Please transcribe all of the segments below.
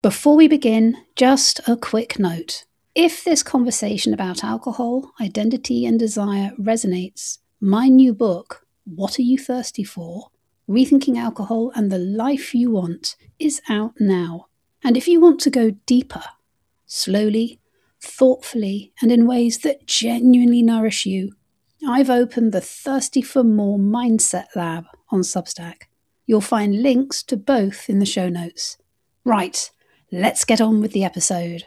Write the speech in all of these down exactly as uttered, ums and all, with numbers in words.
Before we begin, just a quick note. If this conversation about alcohol, identity, and desire resonates, my new book, What Are You Thirsty For? Rethinking Alcohol and the Life You Want, is out now. And if you want to go deeper, slowly, thoughtfully, and in ways that genuinely nourish you, I've opened the Thirsty for More Mindset Lab on Substack. You'll find links to both in the show notes. Right. Let's get on with the episode.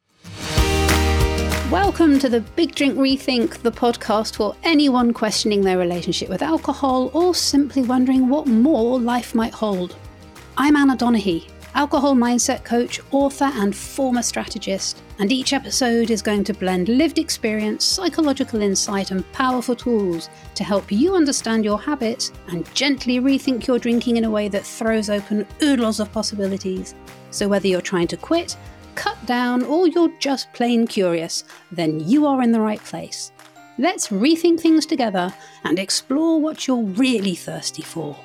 Welcome to the Big Drink Rethink, the podcast for anyone questioning their relationship with alcohol or simply wondering what more life might hold. I'm Anna Donaghy, alcohol mindset coach, author, and former strategist, and each episode is going to blend lived experience, psychological insight, and powerful tools to help you understand your habits and gently rethink your drinking in a way that throws open oodles of possibilities. So whether you're trying to quit, cut down, or you're just plain curious, then you are in the right place. Let's rethink things together and explore what you're really thirsty for.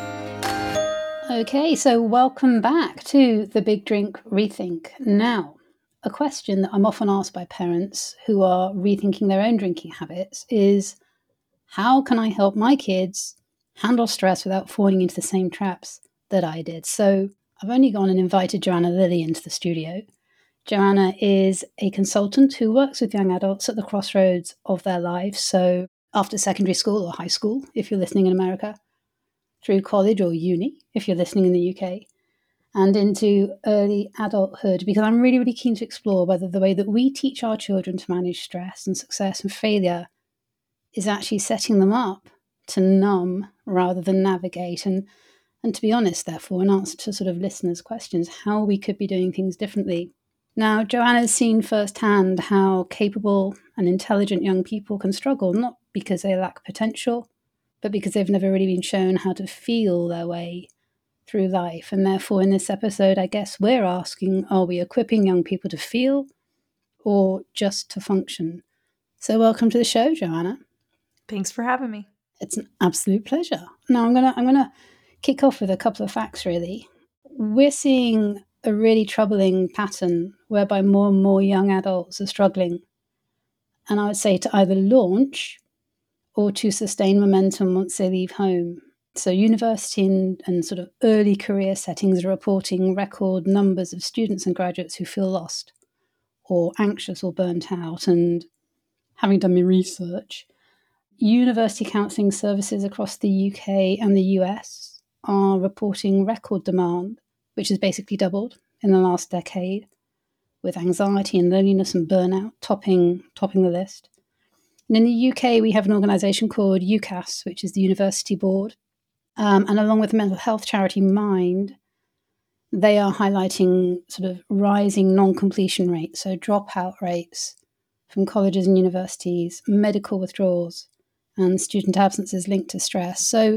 Okay, so welcome back to the Big Drink Rethink. Now, a question that I'm often asked by parents who are rethinking their own drinking habits is, how can I help my kids handle stress without falling into the same traps that I did? So I've only gone and invited Joanna Lilly into the studio. Joanna is a consultant who works with young adults at the crossroads of their lives. So after secondary school or high school, if you're listening in America, through college or uni, if you're listening in the U K, and into early adulthood, because I'm really, really keen to explore whether the way that we teach our children to manage stress and success and failure is actually setting them up to numb rather than navigate. And And to be honest, therefore, in answer to sort of listeners' questions, how we could be doing things differently. Now, Joanna's seen firsthand how capable and intelligent young people can struggle, not because they lack potential, but because they've never really been shown how to feel their way through life. And therefore, in this episode, I guess we're asking, are we equipping young people to feel or just to function? So welcome to the show, Joanna. Thanks for having me. It's an absolute pleasure. Now, I'm going to I'm going to kick off with a couple of facts, really. We're seeing a really troubling pattern whereby more and more young adults are struggling. And I would say to either launch or to sustain momentum once they leave home. So university and, and sort of early career settings are reporting record numbers of students and graduates who feel lost or anxious or burnt out. And having done my research, university counselling services across the U K and the U S are reporting record demand, which has basically doubled in the last decade, with anxiety and loneliness and burnout topping topping the list. And in the U K, we have an organisation called UCAS, which is the University Board, um, and along with the mental health charity Mind, they are highlighting sort of rising non-completion rates, so dropout rates from colleges and universities, medical withdrawals, and student absences linked to stress. So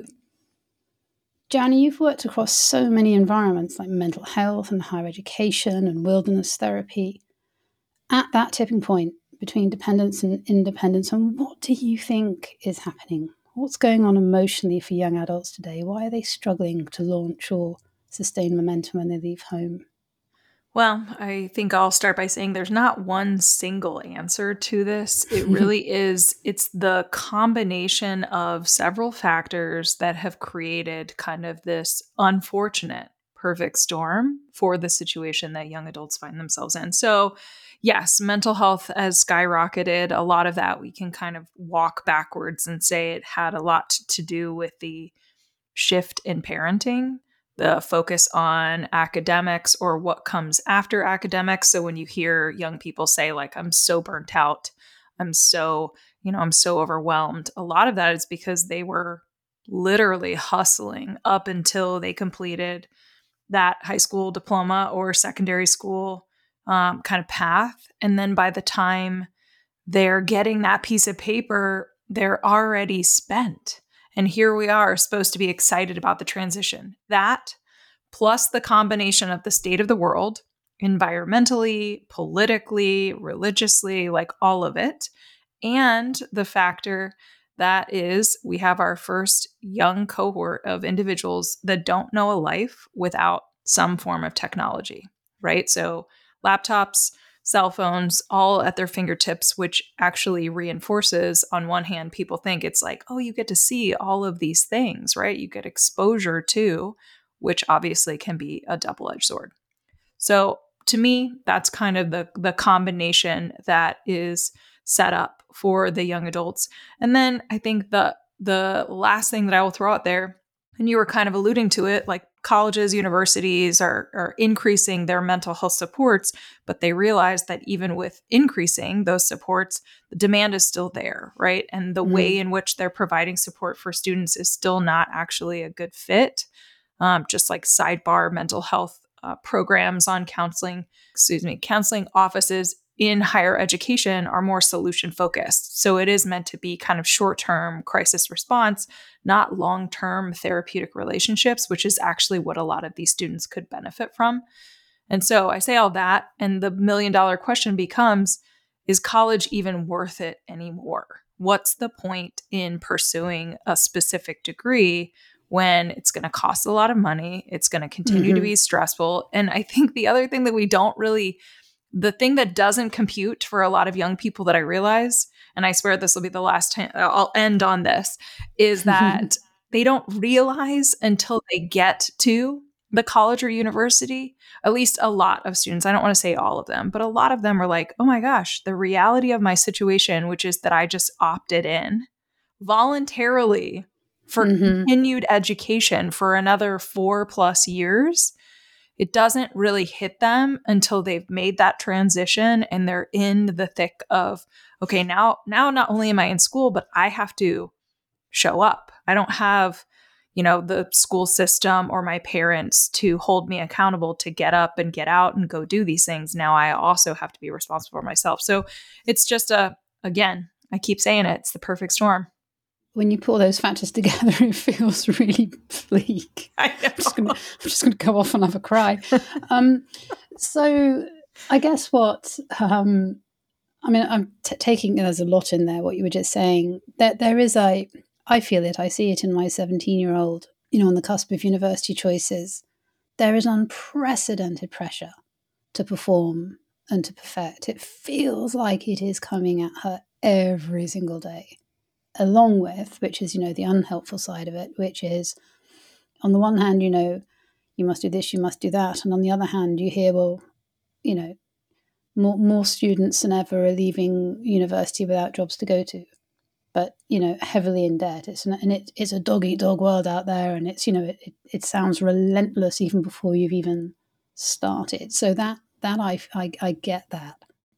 Joanna, you've worked across so many environments like mental health and higher education and wilderness therapy. At that tipping point between dependence and independence, and what do you think is happening? What's going on emotionally for young adults today? Why are they struggling to launch or sustain momentum when they leave home? Well, I think I'll start by saying there's not one single answer to this. It really is, it's the combination of several factors that have created kind of this unfortunate perfect storm for the situation that young adults find themselves in. So, yes, mental health has skyrocketed. A lot of that we can kind of walk backwards and say it had a lot to do with the shift in parenting, the focus on academics or what comes after academics. So when you hear young people say, like, I'm so burnt out, I'm so, you know, I'm so overwhelmed, a lot of that is because they were literally hustling up until they completed that high school diploma or secondary school um, kind of path. And then by the time they're getting that piece of paper, they're already spent. And here we are supposed to be excited about the transition. That, plus the combination of the state of the world, environmentally, politically, religiously, like all of it, and the factor that is we have our first young cohort of individuals that don't know a life without some form of technology, right? So laptops, cell phones, all at their fingertips, which actually reinforces, on one hand, people think it's like, oh, you get to see all of these things, right? You get exposure to, which obviously can be a double-edged sword. So to me, that's kind of the, the combination that is set up for the young adults. And then I think the the last thing that I will throw out there, and you were kind of alluding to it, like colleges, universities are, are increasing their mental health supports, but they realize that even with increasing those supports, the demand is still there, right? And the mm. way in which they're providing support for students is still not actually a good fit. Um, just like sidebar mental health uh, programs on counseling, excuse me, counseling offices in higher education are more solution focused. So it is meant to be kind of short-term crisis response, not long-term therapeutic relationships, which is actually what a lot of these students could benefit from. And so I say all that, and the million dollar question becomes, is college even worth it anymore? What's the point in pursuing a specific degree when it's going to cost a lot of money? It's going to continue mm-hmm. to be stressful. And I think the other thing that we don't really The thing that doesn't compute for a lot of young people that I realize, and I swear this will be the last time I'll end on this, is that they don't realize until they get to the college or university, at least a lot of students, I don't want to say all of them, but a lot of them are like, oh my gosh, the reality of my situation, which is that I just opted in voluntarily for mm-hmm. continued education for another four plus years. It doesn't really hit them until they've made that transition and they're in the thick of, okay, now, now not only am I in school, but I have to show up. I don't have, you know, the school system or my parents to hold me accountable to get up and get out and go do these things. Now I also have to be responsible for myself. So it's just a, again, I keep saying it, it's the perfect storm. When you put all those factors together, it feels really bleak. I know. I'm just gonna, I'm just going to go off and have a cry. um, so I guess what, um, I mean, I'm t- taking, there's a lot in there, what you were just saying. That there, there is a, I feel it, I see it in my seventeen-year-old, you know, on the cusp of university choices. There is unprecedented pressure to perform and to perfect. It feels like it is coming at her every single day. Along with, which is, you know, the unhelpful side of it, which is, on the one hand, you know, you must do this, you must do that. And on the other hand, you hear, well, you know, more, more students than ever are leaving university without jobs to go to, but, you know, heavily in debt. It's an, and it, it's a dog-eat-dog world out there. And it's, you know, it, it, it sounds relentless even before you've even started. So that, that I, I, I get that.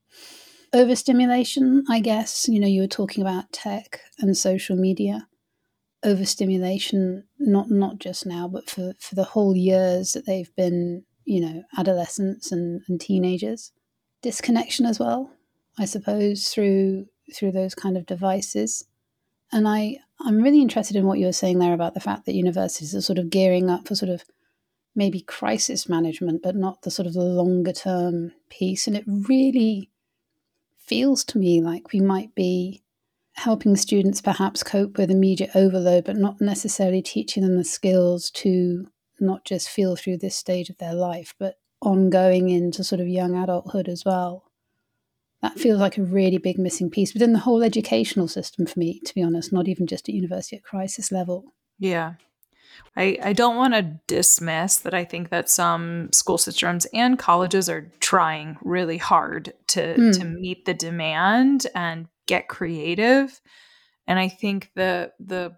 Overstimulation, I guess, you know, you were talking about tech and social media. Overstimulation, not not just now, but for, for the whole years that they've been, you know, adolescents and, and teenagers. Disconnection as well, I suppose, through through those kind of devices. And I, I'm really interested in what you were saying there about the fact that universities are sort of gearing up for sort of maybe crisis management, but not the sort of the longer term piece. And it really feels to me like we might be helping students perhaps cope with immediate overload, but not necessarily teaching them the skills to not just feel through this stage of their life, but ongoing into sort of young adulthood as well. That feels like a really big missing piece within the whole educational system for me, to be honest, not even just at university at crisis level. Yeah. I, I don't want to dismiss that. I think that some school systems and colleges are trying really hard to, mm. to meet the demand and get creative. And I think the the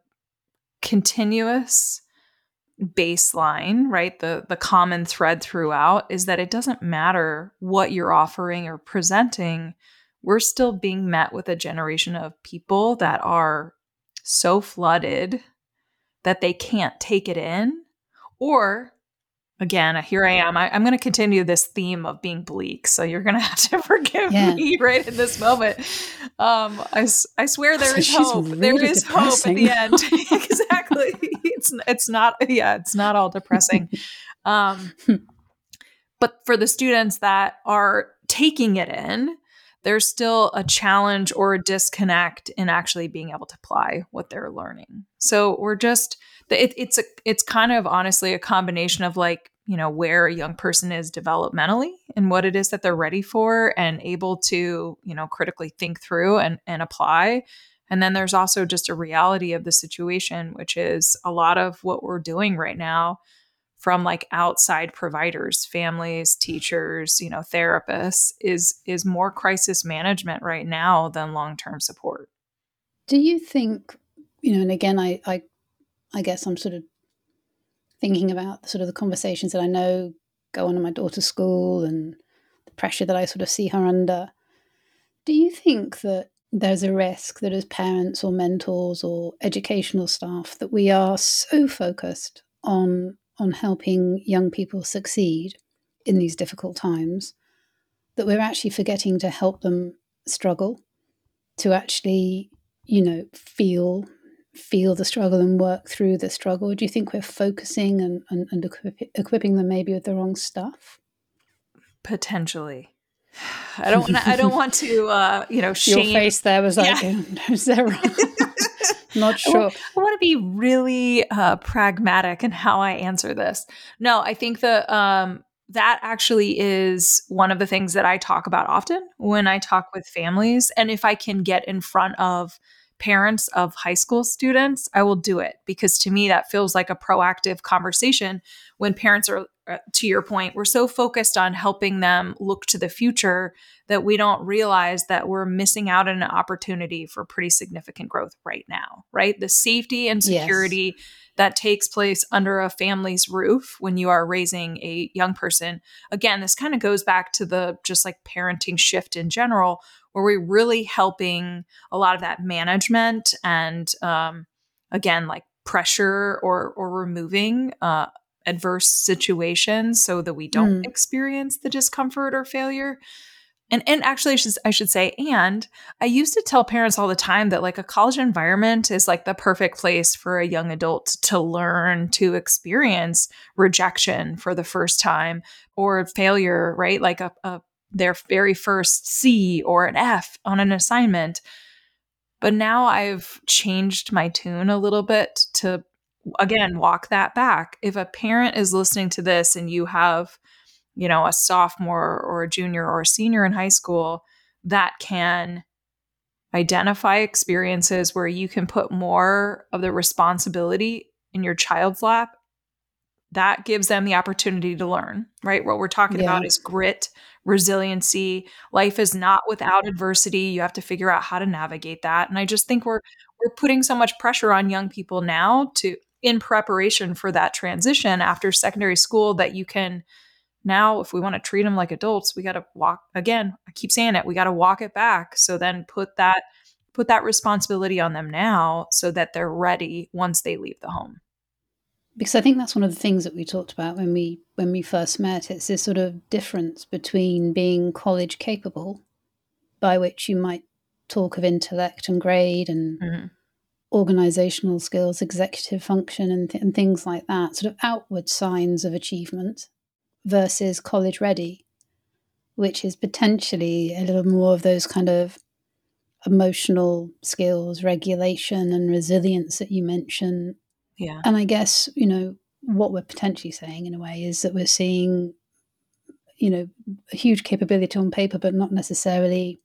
continuous baseline, right, the, the common thread throughout is that it doesn't matter what you're offering or presenting. We're still being met with a generation of people that are so flooded that they can't take it in. Or, again, here I am. I, I'm going to continue this theme of being bleak. So you're going to have to forgive yeah. me right in this moment. Um, I, I swear there so is hope. Really there is depressing. Hope at the end. Exactly. It's it's not, yeah, it's not all depressing. Um, but for the students that are taking it in, there's still a challenge or a disconnect in actually being able to apply what they're learning. So we're just, it, it's a, it's kind of honestly a combination of like you know, where a young person is developmentally and what it is that they're ready for and able to, you know, critically think through and, and apply. And then there's also just a reality of the situation, which is a lot of what we're doing right now from like outside providers, families, teachers, you know, therapists is is more crisis management right now than long-term support. Do you think, you know, and again, I, I, I guess I'm sort of thinking about the sort of the conversations that I know go on in my daughter's school and the pressure that I sort of see her under. Do you think that there's a risk that as parents or mentors or educational staff that we are so focused on on helping young people succeed in these difficult times that we're actually forgetting to help them struggle, to actually, you know, feel feel the struggle and work through the struggle? Do you think we're focusing and, and, and equip, equipping them maybe with the wrong stuff? Potentially. I don't want to, I don't want to, uh, you know, shame. Your face there was like, Yeah. is that right? Not sure. I want, I want to be really uh, pragmatic in how I answer this. No, I think the um, that actually is one of the things that I talk about often when I talk with families. And if I can get in front of parents of high school students, I will do it, because to me, that feels like a proactive conversation when parents are, uh, to your point, we're so focused on helping them look to the future that we don't realize that we're missing out on an opportunity for pretty significant growth right now, right? The safety and security yes. that takes place under a family's roof when you are raising a young person. Again, this kind of goes back to the just like parenting shift in general, where we're really helping a lot of that management and, um, again, like pressure or or removing uh, adverse situations so that we don't mm. experience the discomfort or failure. And and actually, I should, I should say, and I used to tell parents all the time that like a college environment is like the perfect place for a young adult to learn to experience rejection for the first time or failure, right? Like a, a their very first C or an F on an assignment. But now I've changed my tune a little bit to, again, walk that back. If a parent is listening to this and you have, you know, a sophomore or a junior or a senior in high school that can identify experiences where you can put more of the responsibility in your child's lap, that gives them the opportunity to learn, right? What we're talking yeah. about is grit, resiliency. Life is not without adversity. You have to figure out how to navigate that. And I just think we're we're putting so much pressure on young people now to in preparation for that transition after secondary school that you can now, if we want to treat them like adults, we got to walk again. I keep saying it. We got to walk it back. So then put that put that responsibility on them now so that they're ready once they leave the home. Because I think that's one of the things that we talked about when we when we first met. It's this sort of difference between being college capable, by which you might talk of intellect and grade and mm-hmm. organizational skills, executive function and, th- and things like that, sort of outward signs of achievement, versus college ready, which is potentially a little more of those kind of emotional skills, regulation and resilience that you mentioned. Yeah. And I guess, you know, what we're potentially saying in a way is that we're seeing, you know, a huge capability on paper, but not necessarily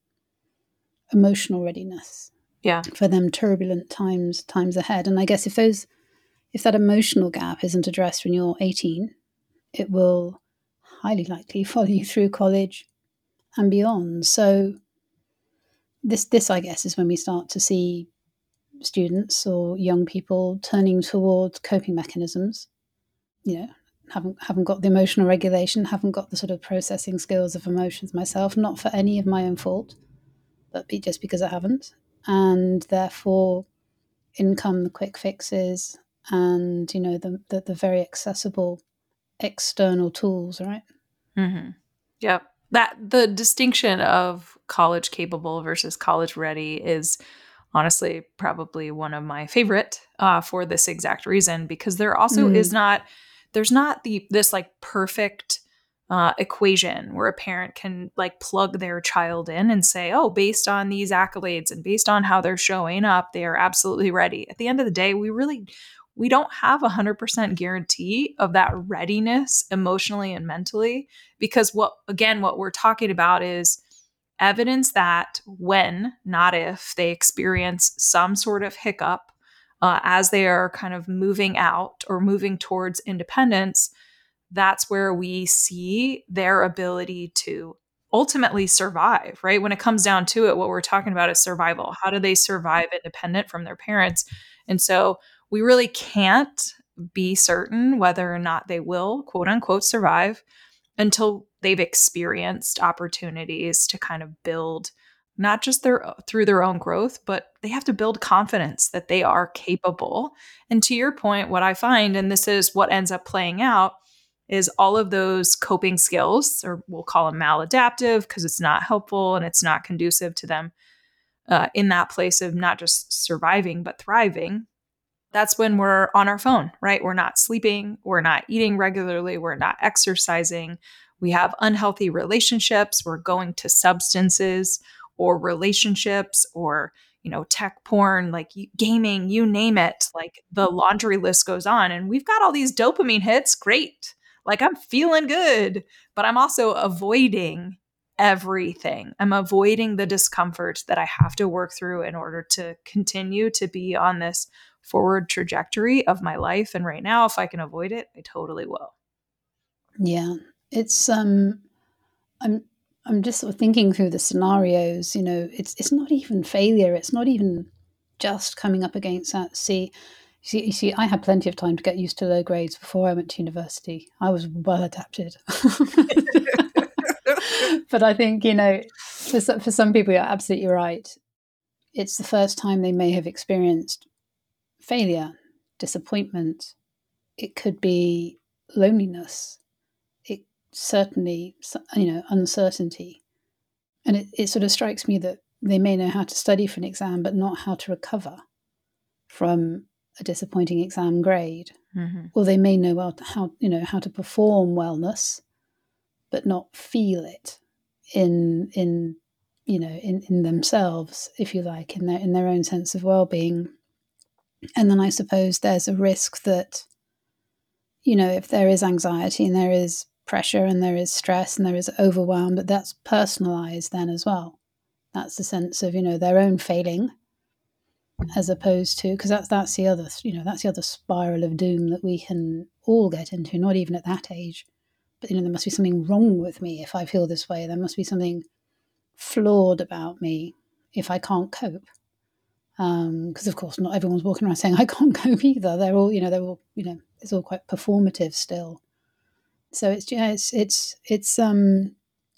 emotional readiness. Yeah. For them turbulent times times ahead. And I guess if those if that emotional gap isn't addressed when you're eighteen, it will highly likely follow you through college and beyond. So this this I guess is when we start to see students or young people turning towards coping mechanisms, you know, haven't haven't got the emotional regulation, haven't got the sort of processing skills of emotions myself, not for any of my own fault, but be, just because I haven't. And therefore, in come the quick fixes and, you know, the the, the very accessible external tools, right? Mm-hmm. Yep. That the distinction of college capable versus college ready is honestly probably one of my favorite uh, for this exact reason, because there also mm. is not, there's not the, this like perfect uh, equation where a parent can like plug their child in and say, oh, based on these accolades and based on how they're showing up, they are absolutely ready. At the end of the day, we really, we don't have a one hundred percent guarantee of that readiness emotionally and mentally, because what, again, what we're talking about is evidence that when, not if, they experience some sort of hiccup uh, as they are kind of moving out or moving towards independence, that's where we see their ability to ultimately survive, right? When it comes down to it, what we're talking about is survival. How do they survive independent from their parents? And so we really can't be certain whether or not they will, quote unquote, survive until they've experienced opportunities to kind of build not just their through their own growth, but they have to build confidence that they are capable. And to your point, what I find, and this is what ends up playing out, is all of those coping skills, or we'll call them maladaptive because it's not helpful and it's not conducive to them uh, in that place of not just surviving, but thriving. That's when we're on our phone, right? We're not sleeping, we're not eating regularly, we're not exercising, we have unhealthy relationships, we're going to substances or relationships or, you know, tech porn, like gaming, you name it, like the laundry list goes on. And we've got all these dopamine hits, great. Like I'm feeling good, but I'm also avoiding everything. I'm avoiding the discomfort that I have to work through in order to continue to be on this forward trajectory of my life. And right now, if I can avoid it, I totally will. Yeah. It's, um, I'm, I'm just sort of thinking through the scenarios, you know, it's, it's not even failure. It's not even just coming up against that. See, you see, you see, I had plenty of time to get used to low grades before I went to university. I was well adapted. But I think, you know, for some, for some people, you're absolutely right. It's the first time they may have experienced failure, disappointment. It could be loneliness. It certainly, you know, uncertainty. And it, it sort of strikes me that they may know how to study for an exam, but not how to recover from a disappointing exam grade. Mm-hmm. Or they may know well how, you know, how to perform wellness, but not feel it in in you know in, in themselves, if you like, in their in their own sense of well-being. And then I suppose there's a risk that, you know, if there is anxiety and there is pressure and there is stress and there is overwhelm, that that's personalized then as well. That's the sense of, you know, their own failing, as opposed to, because that's that's the other, you know, that's the other spiral of doom that we can all get into, not even at that age. But, you know, there must be something wrong with me if I feel this way. There must be something flawed about me if I can't cope. Because, um, of course, not everyone's walking around saying, I can't cope either. They're all, you know, they're all, you know, it's all quite performative still. So it's, yeah, it's, it's, it's, um,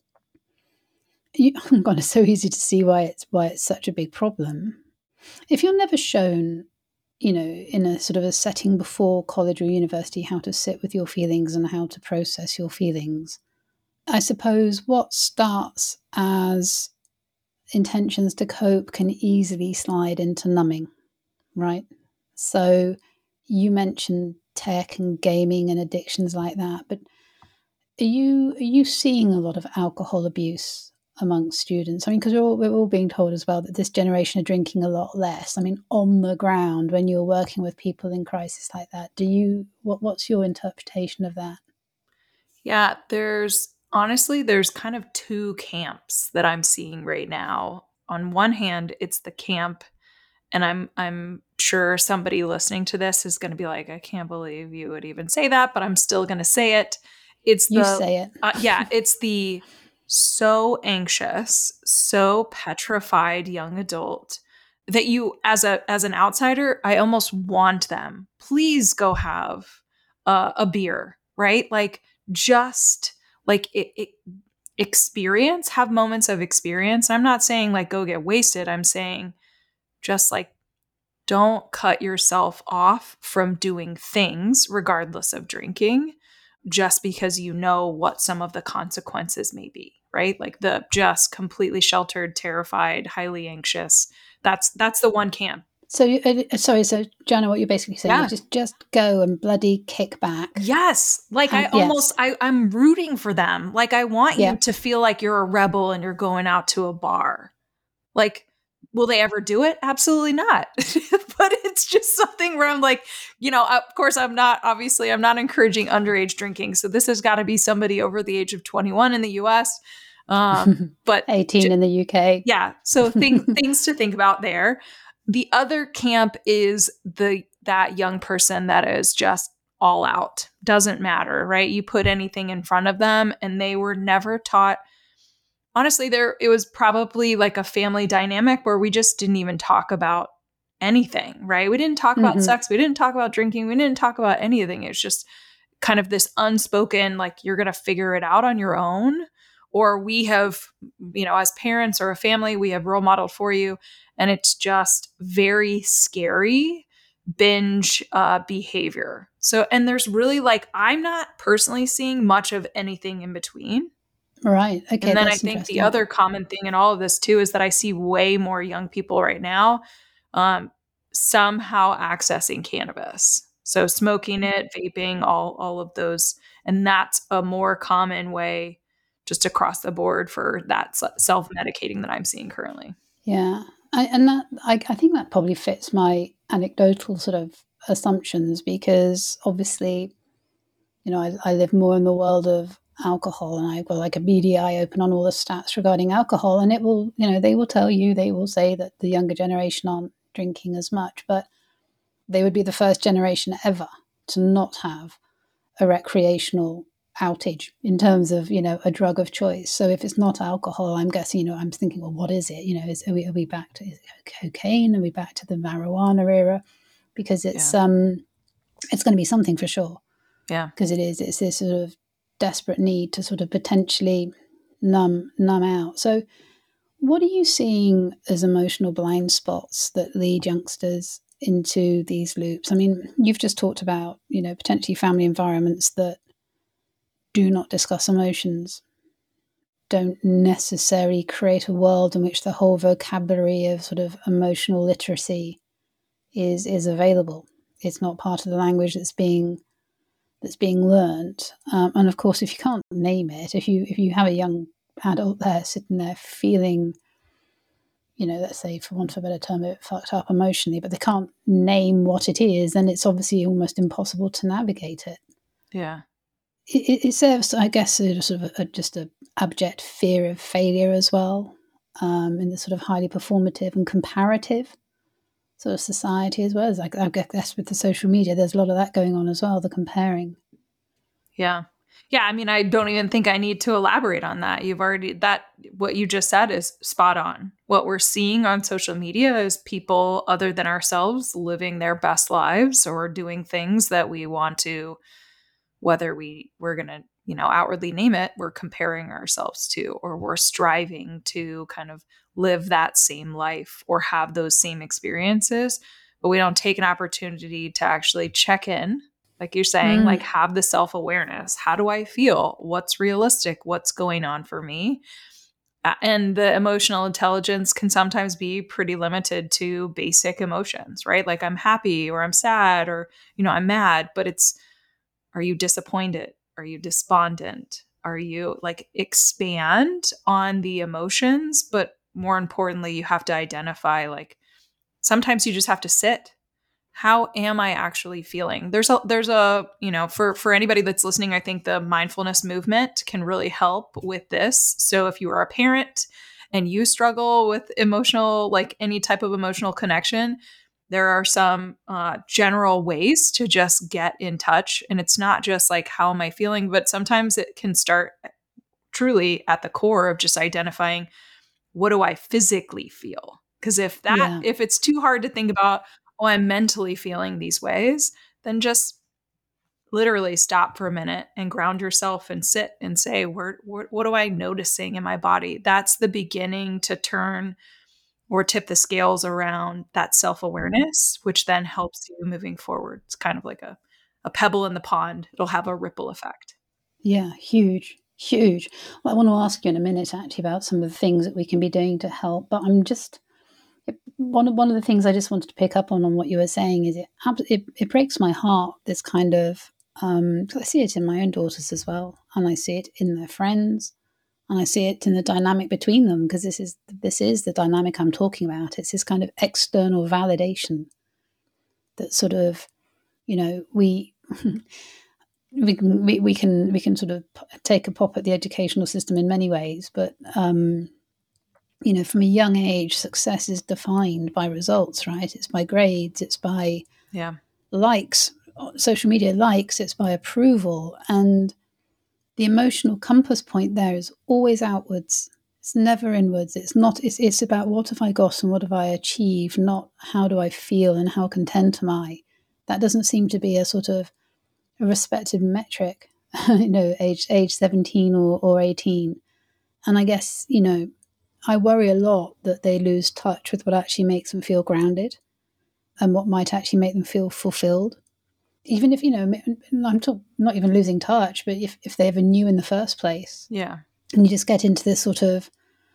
you, oh God, it's so easy to see why it's, why it's such a big problem. If you're never shown, you know, in a sort of a setting before college or university, how to sit with your feelings and how to process your feelings, I suppose what starts as intentions to cope can easily slide into numbing, right? So you mentioned tech and gaming and addictions like that, but are you are you seeing a lot of alcohol abuse amongst students? I mean, because we're all, we're all being told as well that this generation are drinking a lot less. I mean, on the ground, when you're working with people in crisis like that, do you what what's your interpretation of that? Yeah, there's honestly, there's kind of two camps that I'm seeing right now. On one hand, it's the camp, and I'm I'm sure somebody listening to this is going to be like, I can't believe you would even say that, but I'm still going to say it. It's You the say it. uh, yeah, it's the so anxious, so petrified young adult that you, as a as an outsider, I almost want them. Please go have uh, a beer, right? Like just like it, it experience, have moments of experience. I'm not saying like go get wasted. I'm saying just like don't cut yourself off from doing things regardless of drinking just because you know what some of the consequences may be, right? Like the just completely sheltered, terrified, highly anxious. That's that's the one camp. So, uh, sorry, so Jana, what you're basically saying Yeah. is just, just go and bloody kick back. Yes. Like and, I almost, yes. I, I'm rooting for them. Like I want yeah. you to feel like you're a rebel and you're going out to a bar. Like Will they ever do it? Absolutely not. But it's just something where I'm like, you know, of course, I'm not, obviously, I'm not encouraging underage drinking. So this has got to be somebody over the age of twenty-one in the U S. Um, but eighteen j- in the U K. yeah, so thing, things to think about there. The other camp is the that young person that is just all out. Doesn't matter, right? You put anything in front of them and they were never taught. Honestly, there it was probably like a family dynamic where we just didn't even talk about anything, right? We didn't talk about Mm-hmm. sex, we didn't talk about drinking, we didn't talk about anything. It's just kind of this unspoken, like you're going to figure it out on your own. Or we have, you know, as parents or a family, we have role modeled for you. And it's just very scary binge uh, behavior. So, and there's really like, I'm not personally seeing much of anything in between. Right. Okay, And then I that's think the interesting. other common thing in all of this too is that I see way more young people right now um, somehow accessing cannabis. So smoking it, vaping, all all of those, and that's a more common way just across the board for that self medicating that I'm seeing currently. Yeah. I, and that I, I think that probably fits my anecdotal sort of assumptions because obviously, you know, I, I live more in the world of alcohol and I've got like a beady eye open on all the stats regarding alcohol and it will, you know, they will tell you, they will say that the younger generation aren't drinking as much, but they would be the first generation ever to not have a recreational outage in terms of, you know, a drug of choice. So if it's not alcohol, I'm guessing, you know, I'm thinking, well, what is it? You know, is, are, we, are we back to is it cocaine? Are we back to the marijuana era? Because it's Yeah. um, it's going to be something for sure. Yeah. Because it is, it's this sort of desperate need to sort of potentially numb numb out. So what are you seeing as emotional blind spots that lead youngsters into these loops? I mean, you've just talked about, you know, potentially family environments that do not discuss emotions, don't necessarily create a world in which the whole vocabulary of sort of emotional literacy is is available. It's not part of the language that's being that's being learned. Um, and of course, if you can't name it, if you if you have a young adult there sitting there feeling, you know, let's say for want of a better term, a bit fucked up emotionally, but they can't name what it is, then it's obviously almost impossible to navigate it. Yeah. It, it serves, I guess, a sort of a, just a abject fear of failure as well, um, in the sort of highly performative and comparative sort of society as well. As I, I guess with the social media, there's a lot of that going on as well, the comparing. Yeah. Yeah. I mean, I don't even think I need to elaborate on that. You've already, that, what you just said is spot on. What we're seeing on social media is people other than ourselves living their best lives or doing things that we want to, whether we, we're going to, you know, outwardly name it, we're comparing ourselves to, or we're striving to kind of live that same life or have those same experiences. But we don't take an opportunity to actually check in, like you're saying, Mm. like have the self awareness. How do I feel? What's realistic? What's going on for me? Uh, And the emotional intelligence can sometimes be pretty limited to basic emotions, right? Like I'm happy or I'm sad or, you know, I'm mad, but it's, are you disappointed? Are you despondent? Are you like expand on the emotions? But more importantly, you have to identify like sometimes you just have to sit. How am I actually feeling? There's a there's a, you know, for for anybody that's listening, I think the mindfulness movement can really help with this. So if you are a parent and you struggle with emotional, like any type of emotional connection, there are some uh, general ways to just get in touch. And it's not just like, how am I feeling? But sometimes it can start truly at the core of just identifying, what do I physically feel? Because if that, Yeah. if it's too hard to think about, oh, I'm mentally feeling these ways, then just literally stop for a minute and ground yourself and sit and say, where, what, what am I noticing in my body? That's the beginning to turn or tip the scales around that self-awareness, which then helps you moving forward. It's kind of like a, a pebble in the pond. It'll have a ripple effect. Yeah. Huge. Huge. Well, I want to ask you in a minute actually about some of the things that we can be doing to help, but I'm just it, one of one of the things I just wanted to pick up on on what you were saying is it it, it breaks my heart, this kind of um, 'cause I see it in my own daughters as well, and I see it in their friends, And I see it in the dynamic between them, because this is this is the dynamic I'm talking about. It's this kind of external validation that sort of, you know, we we can we, we can we can sort of take a pop at the educational system in many ways, but um, you know, from a young age, success is defined by results, right? It's by grades, it's by yeah. likes, social media likes, it's by approval, and the emotional compass point there is always outwards. It's never inwards. It's not. It's it's about what have I got and what have I achieved, not how do I feel and how content am I. That doesn't seem to be a sort of a respected metric, you know, age age seventeen or, or eighteen. And I guess, you know, I worry a lot that they lose touch with what actually makes them feel grounded and what might actually make them feel fulfilled. Even if, you know, I'm talk, not even losing touch, but if, if they ever knew in the first place. Yeah. And you just get into this sort of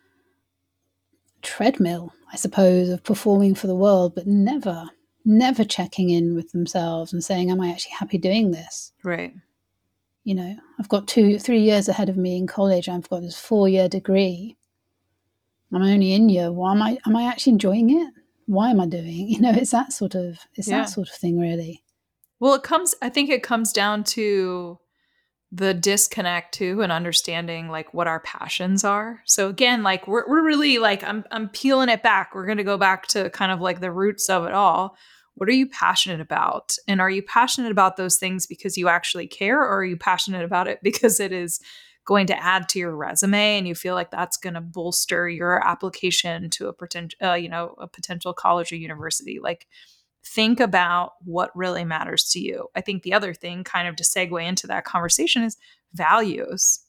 treadmill, I suppose, of performing for the world, but never, never checking in with themselves and saying, am I actually happy doing this? Right. You know, I've got two, three years ahead of me in college. I've got this four-year degree. I'm only in year one. Am I, am I actually enjoying it? Why am I doing? You know, it's that sort of, it's Yeah. that sort of thing, really. Well, it comes, I think it comes down to the disconnect too, and understanding like what our passions are. So again, like we're we're really like I'm I'm peeling it back. We're going to go back to kind of like the roots of it all. What are you passionate about? And are you passionate about those things because you actually care, or are you passionate about it because it is going to add to your resume and you feel like that's going to bolster your application to a potential uh, you know, a potential college or university? Like, think about what really matters to you. I think the other thing, kind of to segue into that conversation, is values.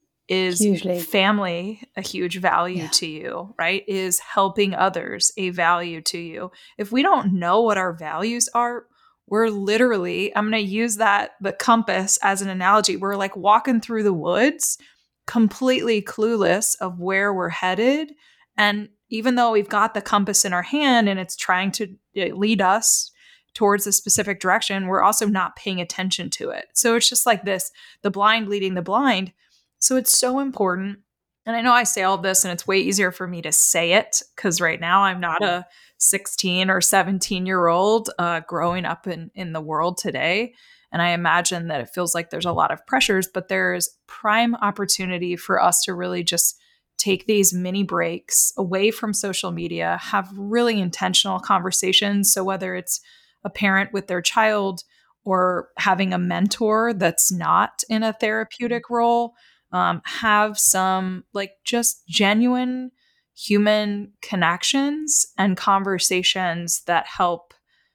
Is Hugely. family a huge value Yeah. to you, right? Is helping others a value to you? If we don't know what our values are, we're literally, I'm going to use that, the compass as an analogy. We're like walking through the woods, completely clueless of where we're headed. And even though we've got the compass in our hand and it's trying to lead us towards a specific direction, we're also not paying attention to it. So it's just like this, the blind leading the blind. So it's so important. And I know I say all this and it's way easier for me to say it because right now I'm not a sixteen or seventeen year old uh, growing up in, in the world today. And I imagine that it feels like there's a lot of pressures, but there's prime opportunity for us to really just take these mini breaks away from social media, have really intentional conversations. So whether it's a parent with their child or having a mentor that's not in a therapeutic role, um, have some like just genuine human connections and conversations that help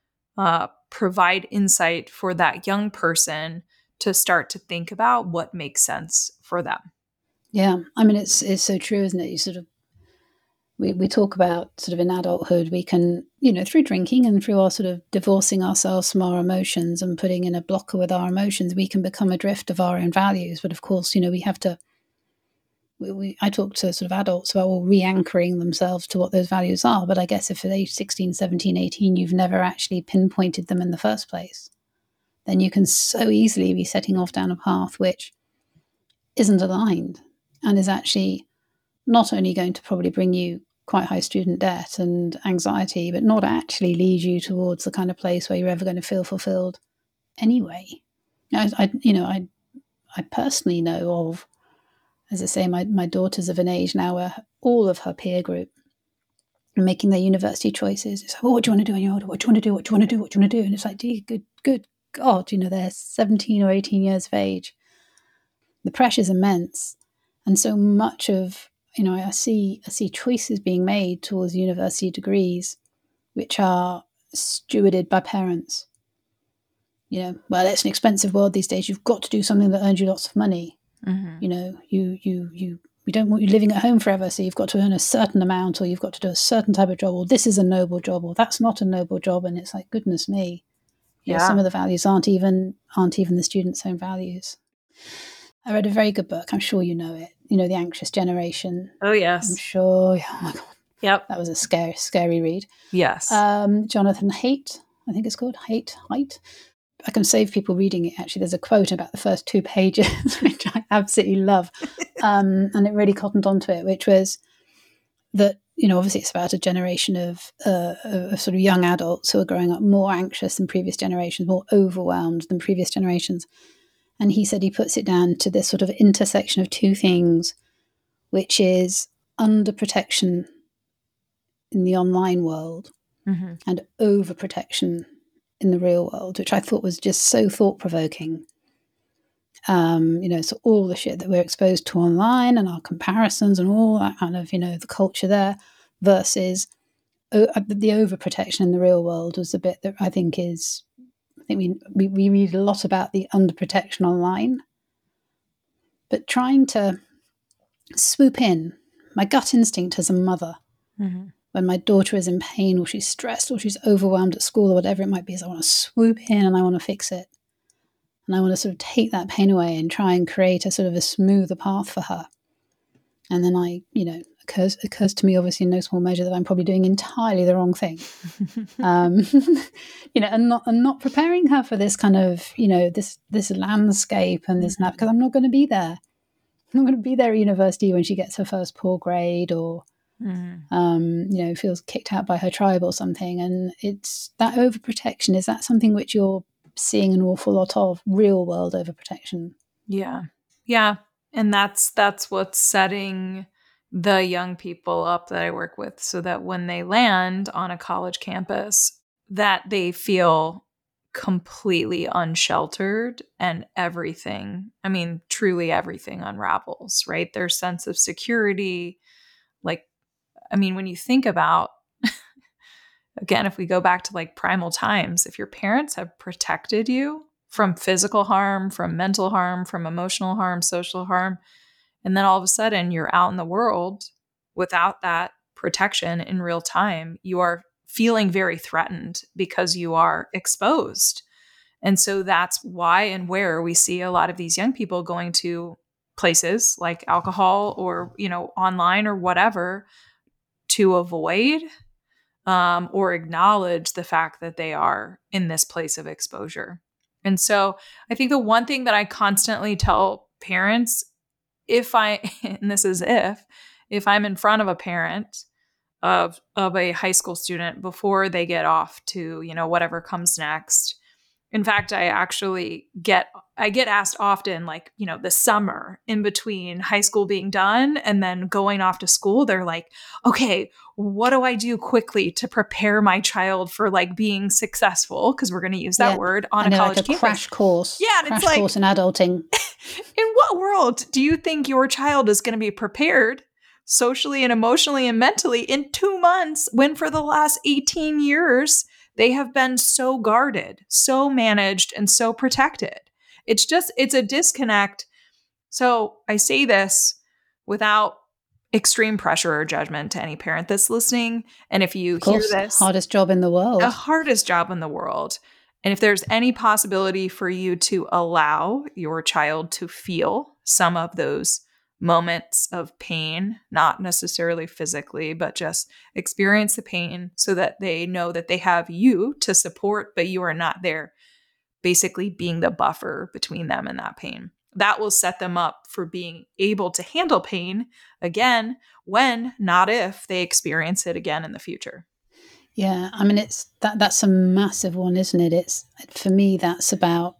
uh, provide insight for that young person to start to think about what makes sense for them. Yeah. I mean, it's, it's so true, isn't it? You sort of, we, we talk about sort of in adulthood, we can, you know, through drinking and through our sort of divorcing ourselves from our emotions and putting in a blocker with our emotions, we can become adrift of our own values. But of course, you know, we have to, we, we I talk to sort of adults about well, re-anchoring themselves to what those values are. But I guess if at age sixteen, seventeen, eighteen, you've never actually pinpointed them in the first place, then you can so easily be setting off down a path which isn't aligned and is actually not only going to probably bring you quite high student debt and anxiety, but not actually lead you towards the kind of place where you're ever going to feel fulfilled anyway. I, I you know, I, I personally know of, as I say, my, my daughter's of an age now where all of her peer group are making their university choices. It's like, oh, what do you want to do when you're older? What do you want to do? What do you want to do? What do you want to do? And it's like, gee, good, good God, you know, they're seventeen or eighteen years of age. The pressure's immense. And so much of, you know, I see I see choices being made towards university degrees, which are stewarded by parents. You know, well, it's an expensive world these days. You've got to do something that earns you lots of money. Mm-hmm. You know, you you you we don't want you living at home forever, so you've got to earn a certain amount, or you've got to do a certain type of job, or this is a noble job, or that's not a noble job. And it's like, goodness me, you Yeah. know, some of the values aren't even aren't even the students' own values. I read a very good book. I'm sure you know it. You know, The Anxious Generation. Oh, yes. I'm sure. Oh, my God. Yep. That was a scary, scary read. Yes. Um, Jonathan Haidt, I think it's called. Haidt, Haidt. I can save people reading it. Actually, there's a quote about the first two pages, which I absolutely love. Um, and it really cottoned onto it, which was that, you know, obviously it's about a generation of, uh, of sort of young adults who are growing up more anxious than previous generations, more overwhelmed than previous generations. And he said he puts it down to this sort of intersection of two things, which is underprotection in the online world mm-hmm. and overprotection in the real world, which I thought was just so thought-provoking. Um, you know, so all the shit that we're exposed to online and our comparisons and all that kind of, you know, the culture there versus uh, the overprotection in the real world was a bit that I think is, I think we, we, we read a lot about the underprotection online, but trying to swoop in, my gut instinct as a mother, mm-hmm. when my daughter is in pain or she's stressed or she's overwhelmed at school or whatever it might be, is I want to swoop in and I want to fix it. And I want to sort of take that pain away and try and create a sort of a smoother path for her. And then I, you know, occurs, occurs to me, obviously in no small measure, that I'm probably doing entirely the wrong thing. um, you know, and not and not preparing her for this kind of, you know, this this landscape and this, mm-hmm. because I'm not going to be there. I'm not going to be there at university when she gets her first poor grade or, mm-hmm. um, you know, feels kicked out by her tribe or something. And it's that overprotection. Is that something which you're seeing an awful lot of, real world overprotection? Yeah. Yeah. And that's that's what's setting the young people up that I work with, so that when they land on a college campus, that they feel completely unsheltered and everything, I mean, truly everything unravels, right? Their sense of security. Like, I mean, when you think about, again, if we go back to like primal times, if your parents have protected you from physical harm, from mental harm, from emotional harm, social harm, and then all of a sudden you're out in the world without that protection in real time, you are feeling very threatened because you are exposed. And so that's why and where we see a lot of these young people going to places like alcohol or, you know, online or whatever to avoid um, or acknowledge the fact that they are in this place of exposure. And so I think the one thing that I constantly tell parents, if I, and this is if, if I'm in front of a parent of, of a high school student before they get off to, you know, whatever comes next. In fact, I actually get, I get asked often, like, you know, the summer in between high school being done and then going off to school, they're like, okay, what do I do quickly to prepare my child for like being successful? Because we're going to use that yeah. word on and a college like a campus. Crash course. Yeah. And crash it's like, course in adulting. In what world do you think your child is going to be prepared socially and emotionally and mentally in two months when for the last eighteen years, they have been so guarded, so managed, and so protected? It's just, it's a disconnect. So I say this without extreme pressure or judgment to any parent that's listening. And if you of course, hear this, hardest job in the world, the hardest job in the world. And if there's any possibility for you to allow your child to feel some of those moments of pain, not necessarily physically, but just experience the pain so that they know that they have you to support, but you are not there, basically being the buffer between them and that pain. That will set them up for being able to handle pain again when, not if, they experience it again in the future. Yeah, I mean, it's that that's a massive one, isn't it? It's, for me, that's about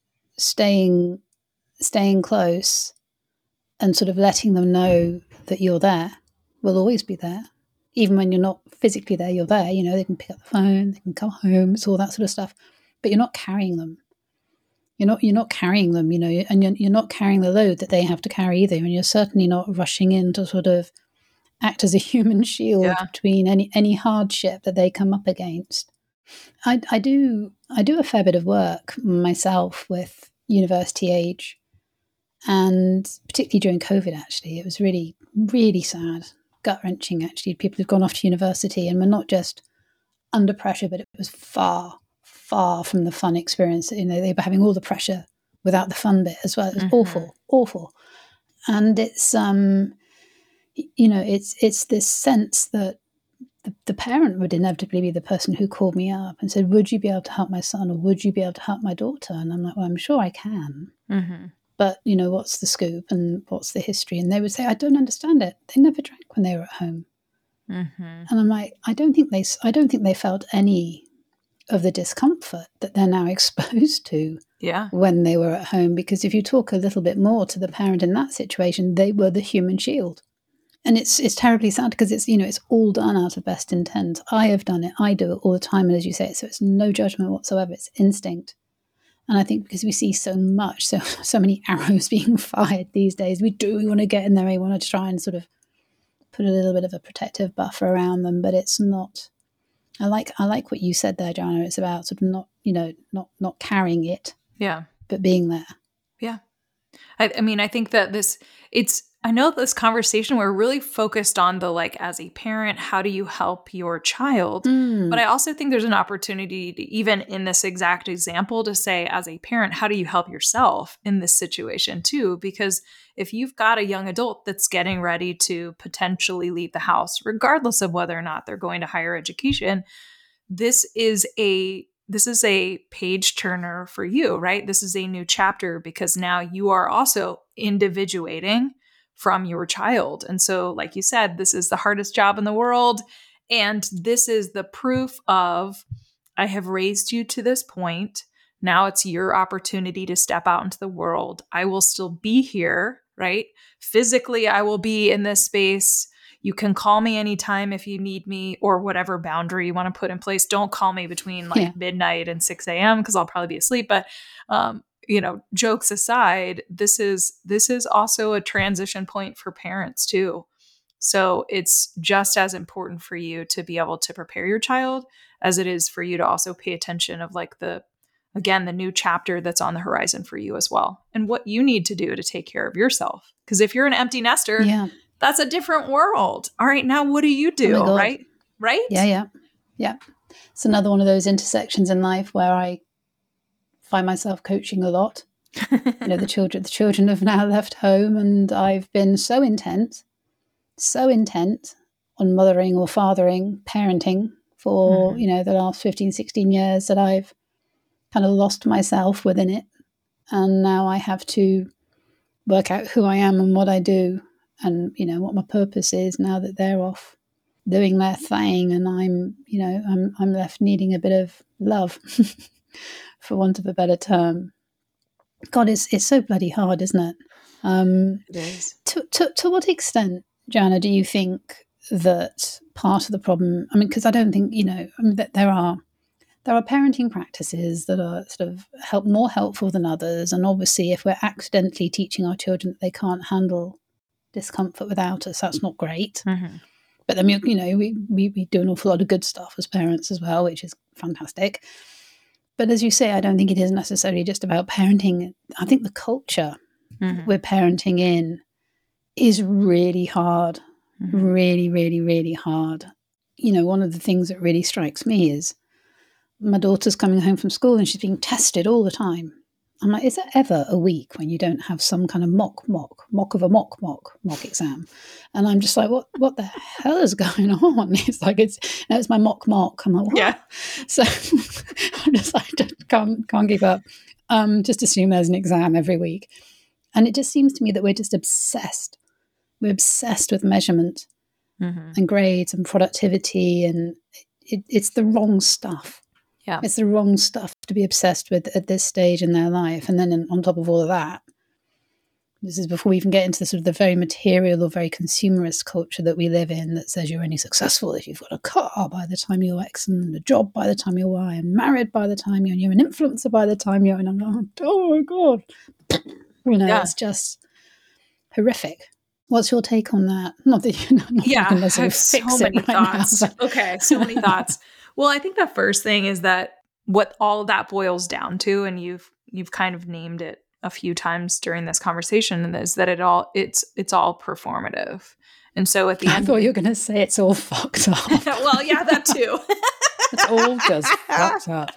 staying staying close and sort of letting them know that you're there. We'll always be there. Even when you're not physically there, you're there. You know, they can pick up the phone, they can come home, it's all that sort of stuff. But you're not carrying them. You're not you're not carrying them, you know, and you're, you're not carrying the load that they have to carry either. And you're certainly not rushing in to sort of act as a human shield yeah. between any any hardship that they come up against. I, I do I do a fair bit of work myself with university age, and particularly during COVID, actually, it was really, really sad, gut-wrenching, actually. People who've gone off to university and were not just under pressure, but it was far, far from the fun experience. You know, they were having all the pressure without the fun bit as well. It was mm-hmm. awful, awful. And it's, um, you know, it's it's this sense that the the, the parent would inevitably be the person who called me up and said, would you be able to help my son, or would you be able to help my daughter? And I'm like, well, I'm sure I can. Mm-hmm. But, you know, what's the scoop and what's the history? And they would say, I don't understand it. They never drank when they were at home. Mm-hmm. And I'm like, I don't think they, I don't think they felt any of the discomfort that they're now exposed to yeah. when they were at home. Because if you talk a little bit more to the parent in that situation, they were the human shield. And it's it's terribly sad because it's, you know, it's all done out of best intent. I have done it. I do it all the time. And as you say, so it's no judgment whatsoever. It's instinct. And I think because we see so much, so so many arrows being fired these days, we do we want to get in there. We want to try and sort of put a little bit of a protective buffer around them. But it's not. I like I like what you said there, Joanna. It's about sort of not, you know, not not carrying it. Yeah. But being there. Yeah. I, I mean, I think that this, it's, I know this conversation, we're really focused on the, like, as a parent, how do you help your child? Mm. But I also think there's an opportunity to, even in this exact example, to say, as a parent, how do you help yourself in this situation too? Because if you've got a young adult that's getting ready to potentially leave the house, regardless of whether or not they're going to higher education, this is a This is a page turner for you, right? This is a new chapter because now you are also individuating from your child. And so, like you said, this is the hardest job in the world. And this is the proof of, I have raised you to this point. Now it's your opportunity to step out into the world. I will still be here, right? Physically, I will be in this space. You can call me anytime if you need me, or whatever boundary you want to put in place. Don't call me between like yeah. midnight and six a.m. because I'll probably be asleep. But, um, you know, jokes aside, this is, this is also a transition point for parents too. So it's just as important for you to be able to prepare your child as it is for you to also pay attention of, like, the, again, the new chapter that's on the horizon for you as well, and what you need to do to take care of yourself. Because if you're an empty nester, yeah. that's a different world. All right, now what do you do, oh right? Right? Yeah, yeah, yeah. It's another one of those intersections in life where I find myself coaching a lot. You know, the children, the children have now left home, and I've been so intent, so intent on mothering or fathering, parenting for, mm-hmm. you know, the last fifteen, sixteen years that I've kind of lost myself within it. And now I have to work out who I am and what I do, and, you know, what my purpose is now that they're off doing their thing, and I'm, you know, I'm I'm left needing a bit of love, for want of a better term. God, it's it's so bloody hard, isn't it? Um, it is. To, to to what extent, Joanna, do you think that part of the problem? I mean, because I don't think, you know, I mean, that there are there are parenting practices that are sort of help more helpful than others, and obviously, if we're accidentally teaching our children that they can't handle discomfort without us, that's not great. Mm-hmm. But then, you know, we, we we do an awful lot of good stuff as parents as well, which is fantastic. But as you say, I don't think it is necessarily just about parenting. I think the culture mm-hmm. we're parenting in is really hard, mm-hmm. really, really, really hard. You know, one of the things that really strikes me is my daughter's coming home from school and she's being tested all the time. I'm like, is there ever a week when you don't have some kind of mock, mock, mock of a mock, mock, mock exam? And I'm just like, what what the hell is going on? It's like, it's no, it's my mock, mock. I'm like, what? Yeah. So I'm just like, can't, can't keep up. Um, just assume there's an exam every week. And it just seems to me that we're just obsessed. We're obsessed with measurement mm-hmm. and grades and productivity. And it, it's the wrong stuff. Yeah. It's the wrong stuff to be obsessed with at this stage in their life. And then on top of all of that, this is before we even get into the sort of the very material or very consumerist culture that we live in that says you're only successful if you've got a car by the time you're X, and a job by the time you're Y, and married by the time you're, and you're an influencer by the time you're, and I'm like, oh my God. You know, yeah. It's just horrific. What's your take on that? Not that you're not, not yeah, I have so many right thoughts. Now, okay, so many thoughts. Well, I think the first thing is that what all of that boils down to, and you've you've kind of named it a few times during this conversation, is that it all it's it's all performative. And so at the I end, I thought you were going to say it's all fucked up. Well, yeah, that too. It's all just fucked up.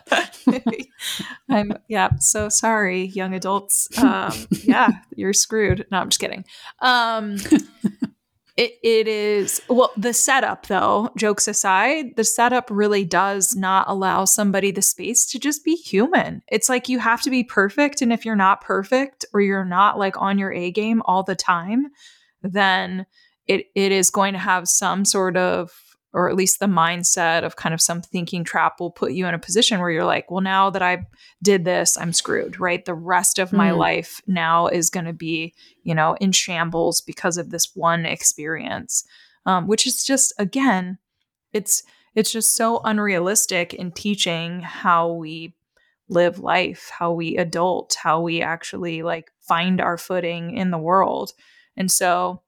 I'm yeah, so sorry, young adults. Um, yeah, you're screwed. No, I'm just kidding. Um, It it is, well, the setup though, jokes aside, the setup really does not allow somebody the space to just be human. It's like you have to be perfect. And if you're not perfect or you're not like on your A game all the time, then it it is going to have some sort of, or at least the mindset of kind of some thinking trap will put you in a position where you're like, well, now that I did this, I'm screwed, right? The rest of my Mm. life now is going to be, you know, in shambles because of this one experience, um, which is just, again, it's it's just so unrealistic in teaching how we live life, how we adult, how we actually like find our footing in the world. And so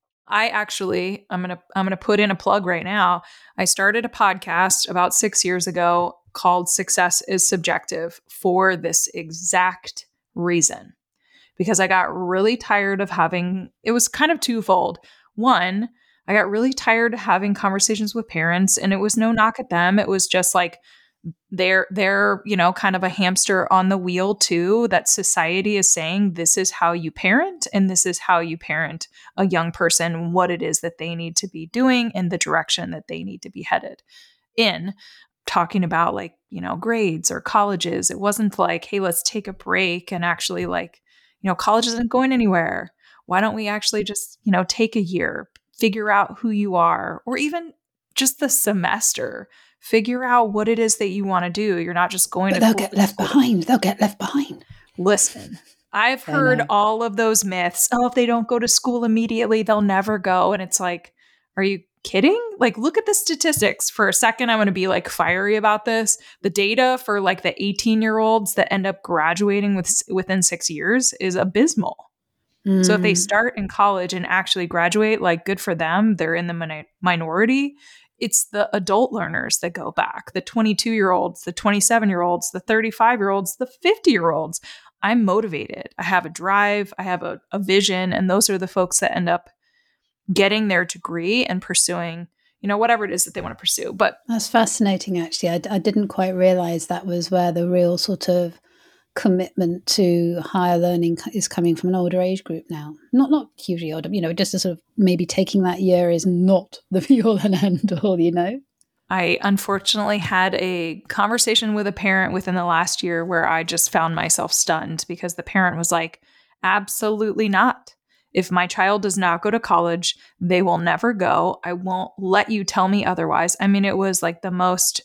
I actually, I'm going to I'm going to put in a plug right now. I started a podcast about six years ago called Success is Subjective for this exact reason. Because I got really tired of having, it was kind of twofold. One, I got really tired of having conversations with parents, and it was no knock at them. It was just like they're they're, you know, kind of a hamster on the wheel too, that society is saying this is how you parent and this is how you parent a young person, what it is that they need to be doing and the direction that they need to be headed in. Talking about like, you know, grades or colleges. It wasn't like, hey, let's take a break and actually like, you know, college isn't going anywhere. Why don't we actually just, you know, take a year, figure out who you are, or even just the semester, figure out what it is that you want to do. You're not just going But to they'll school get to left school. behind. They'll get left behind. Listen, I've I heard know. all of those myths. Oh, if they don't go to school immediately, they'll never go. And it's like, are you kidding? Like, look at the statistics. For a second, I'm going to be like fiery about this. The data for like the eighteen year olds that end up graduating with within six years is abysmal. Mm. So if they start in college and actually graduate, like good for them, they're in the min- minority. It's the adult learners that go back, the twenty-two year olds, the twenty-seven year olds, the thirty-five year olds, the fifty year olds. I'm motivated. I have a drive. I have a, a vision. And those are the folks that end up getting their degree and pursuing, you know, whatever it is that they want to pursue. But That's fascinating, actually. I, I didn't quite realize that was where the real sort of commitment to higher learning is coming from an older age group now. Not not hugely older, you know, just a sort of maybe taking that year is not the be all and end all, you know? I unfortunately had a conversation with a parent within the last year where I just found myself stunned because the parent was like, absolutely not. If my child does not go to college, they will never go. I won't let you tell me otherwise. I mean, it was like the most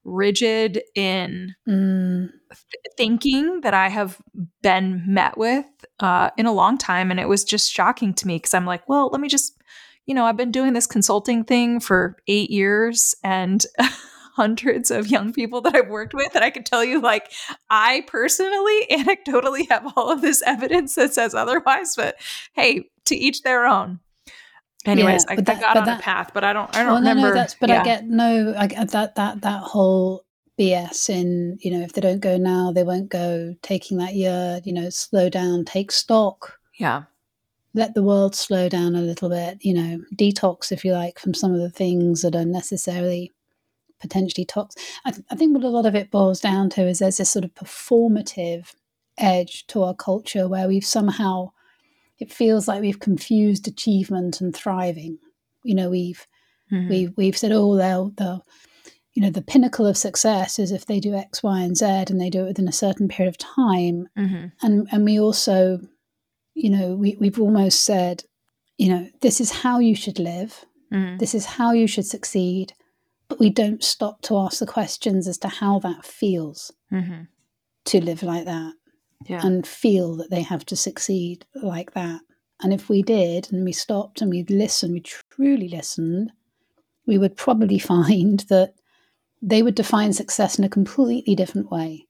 rigid in Mm. thinking that I have been met with uh, in a long time. And it was just shocking to me because I'm like, well, let me just, you know, I've been doing this consulting thing for eight years and hundreds of young people that I've worked with. And I can tell you, like, I personally, anecdotally have all of this evidence that says otherwise. But hey, to each their own. Anyways, Yeah, I, but that, I got but on that, a path, but I don't, I don't oh, no, remember. no, that's, but yeah. I get, no, I get that, that, that whole B S in, you know, if they don't go now, they won't go, taking that year, you know, slow down, take stock. Yeah. Let the world slow down a little bit, you know, detox, if you like, from some of the things that are necessarily potentially toxic. I, th- I think what a lot of it boils down to is there's this sort of performative edge to our culture where we've somehow, it feels like we've confused achievement and thriving. You know, we've Mm-hmm. we've we've said, oh, they'll, they'll, you know, the pinnacle of success is if they do X, Y, and Z, and they do it within a certain period of time. Mm-hmm. And and we also, you know, we we've almost said, you know, this is how you should live. Mm-hmm. This is how you should succeed. But we don't stop to ask the questions as to how that feels Mm-hmm. to live like that. Yeah. And feel that they have to succeed like that. And if we did, and we stopped and we listened, we truly listened, we would probably find that they would define success in a completely different way.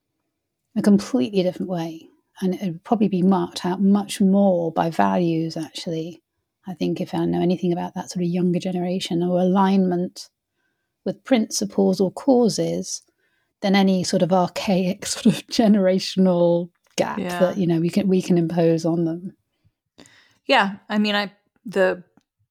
A completely different way. And it would probably be marked out much more by values, actually. I think if I know anything about that sort of younger generation, or alignment with principles or causes, than any sort of archaic sort of generational gap Yeah. that, you know, we can we can impose on them. Yeah, I mean, I the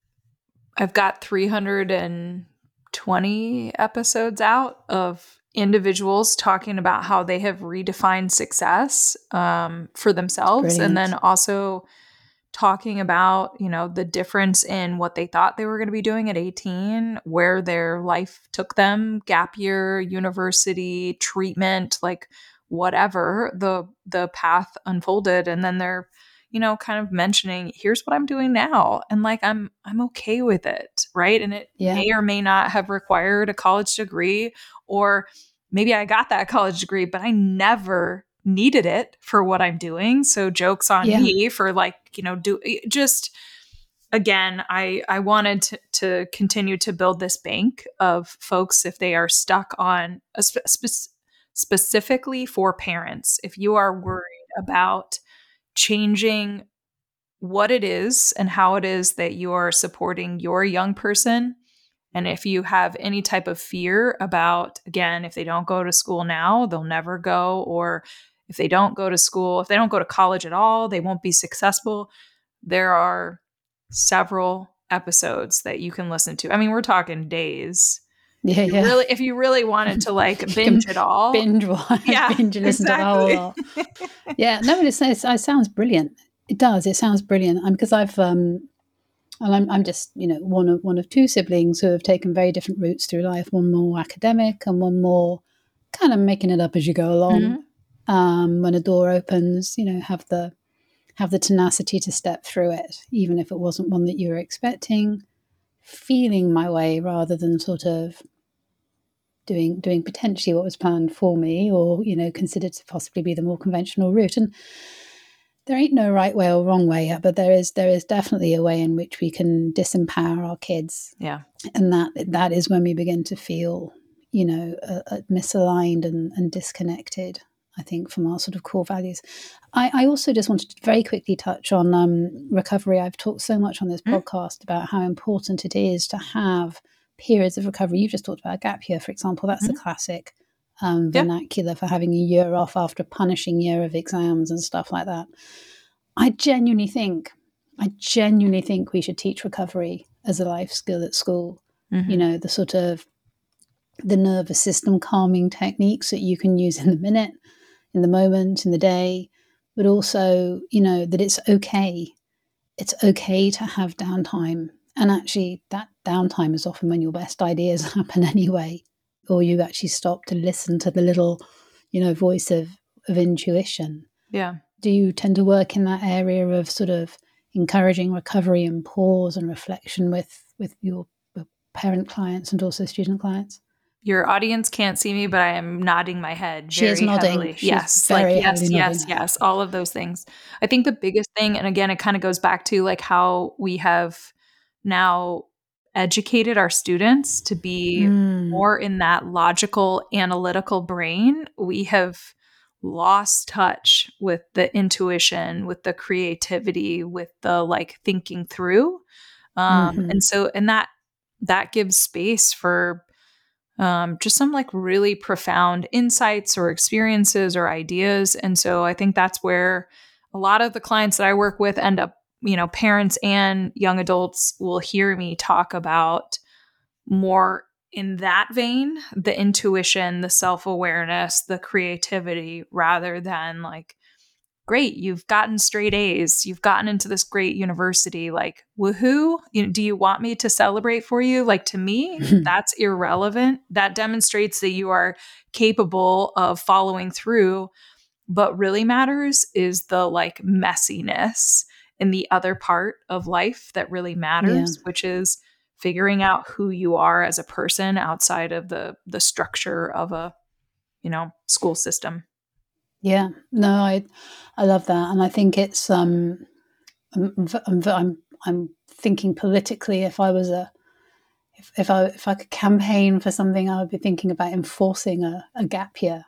I've got three hundred twenty episodes out of individuals talking about how they have redefined success um, for themselves, and then also talking about, you know, the difference in what they thought they were going to be doing at eighteen, where their life took them, gap year, university, treatment, like whatever the the path unfolded, and then they're, you know, kind of mentioning, here's what I'm doing now, and like I'm I'm okay with it, right? And it Yeah. may or may not have required a college degree, or maybe I got that college degree, but I never needed it for what I'm doing. So jokes on Yeah. me for like, you know, do just again, I I wanted to, to continue to build this bank of folks if they are stuck on a spe- spe- specifically for parents. If you are worried about changing what it is and how it is that you are supporting your young person, and if you have any type of fear about, again, if they don't go to school now, they'll never go, or if they don't go to school, if they don't go to college at all, they won't be successful. There are several episodes that you can listen to. I mean, we're talking days. If Yeah. you Yeah. really, if you really wanted to like You binge can it all, binge watch, yeah, binge listen to the whole exactly. lot. Yeah, no, but it's, it's, it sounds brilliant. It does. It sounds brilliant. Um, because I've um, and I'm I'm just you know one of one of two siblings who have taken very different routes through life. One more academic, and one more kind of making it up as you go along. Mhm. Um, when a door opens, you know, have the have the tenacity to step through it, even if it wasn't one that you were expecting. Feeling my way rather than sort of doing doing potentially what was planned for me, or you know considered to possibly be the more conventional route. And there ain't no right way or wrong way, but there is there is definitely a way in which we can disempower our kids, Yeah. and that that is when we begin to feel you know uh, uh, misaligned and, and disconnected, I think, from our sort of core values. I, I also just wanted to very quickly touch on um, recovery. I've talked so much on this Mm. podcast about how important it is to have periods of recovery. You've just talked about a gap year, for example. That's the Mhm. classic um, Yeah. vernacular for having a year off after a punishing year of exams and stuff like that. I genuinely think, I genuinely think we should teach recovery as a life skill at school. You Mhm. know, the sort of the nervous system calming techniques that you can use in the minute, in the moment, in the day, but also, you know, that it's okay. It's okay to have downtime. And actually, that downtime is often when your best ideas happen anyway, or you actually stop to listen to the little, you know, voice of, of intuition. Yeah. Do you tend to work in that area of sort of encouraging recovery and pause and reflection with, with your parent clients and also student clients? Your audience can't see me, but I am nodding my head She is very nodding. heavily. She's Yes, like very yes, heavily nodding yes, her head. yes, all of those things. I think the biggest thing, and again, it kind of goes back to like how we have now educated our students to be Mm, more in that logical, analytical brain. We have lost touch with the intuition, with the creativity, with the like thinking through. Um, mhm. and so, and that that gives space for um, just some like really profound insights or experiences or ideas. And so I think that's where a lot of the clients that I work with end up, you know, parents and young adults will hear me talk about more in that vein, the intuition, the self awareness, the creativity, rather than like, great, you've gotten straight A's, you've gotten into this great university, like, woohoo, you know, do you want me to celebrate for you? Like, to me, that's irrelevant. That demonstrates that you are capable of following through. But really matters is the like messiness in the other part of life that really Yeah. matters, which is figuring out who you are as a person outside of the the structure of a, you know, school system. Yeah. No, I I love that. And I think it's um I'm I'm I'm, I'm thinking politically. If I was a if, if I if I could campaign for something, I would be thinking about enforcing a, a gap year.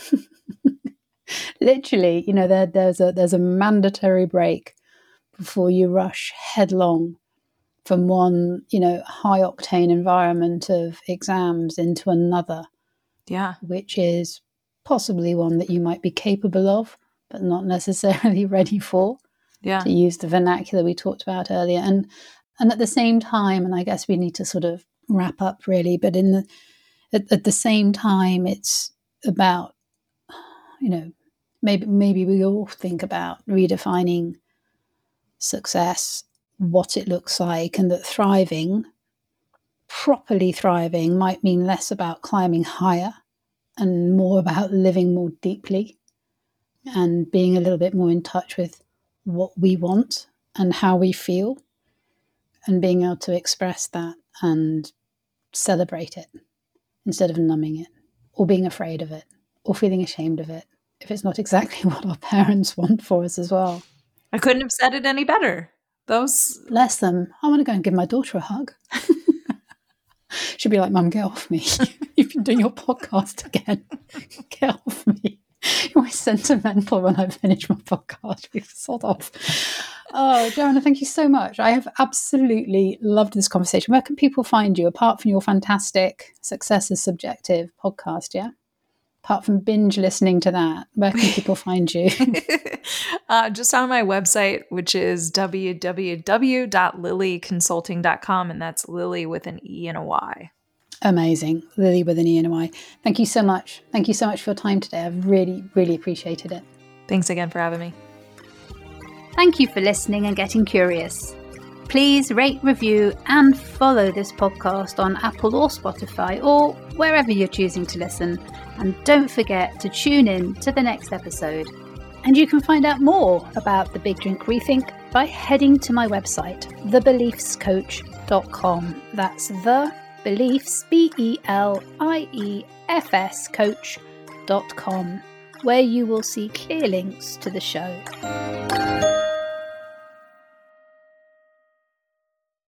Literally, you know, there there's a there's a mandatory break before you rush headlong from one, you know, high octane environment of exams into another, Yeah. which is possibly one that you might be capable of, but not necessarily ready for, Yeah. to use the vernacular we talked about earlier. And and at the same time, and I guess we need to sort of wrap up really, but in the at, at the same time, it's about, you know, maybe maybe we all think about redefining success, what it looks like, and that thriving, properly thriving, might mean less about climbing higher and more about living more deeply and being a little bit more in touch with what we want and how we feel, and being able to express that and celebrate it instead of numbing it or being afraid of it or feeling ashamed of it if it's not exactly what our parents want for us as well. I couldn't have said it any better. Those Bless them. I want to go and give my daughter a hug. She'd be like, Mum, get off me. You've been doing your podcast again. Get off me. You're always sentimental when I finish my podcast. We sod off. Oh, Joanna, thank you so much. I have absolutely loved this conversation. Where can people find you, apart from your fantastic Success is Subjective podcast, yeah? Apart from binge listening to that, where can people find you? uh, just on my website, which is w w w dot lily consulting dot com, and that's Lily with an E and a Y. Amazing. Lily with an E and a Y. Thank you so much. Thank you so much for your time today. I've really, really appreciated it. Thanks again for having me. Thank you for listening and getting curious. Please rate, review, and follow this podcast on Apple or Spotify or wherever you're choosing to listen. And don't forget to tune in to the next episode. And you can find out more about the Big Drink Rethink by heading to my website, the beliefs coach dot com. That's the beliefs, B E L I E F S coach dot com, where you will see clear links to the show.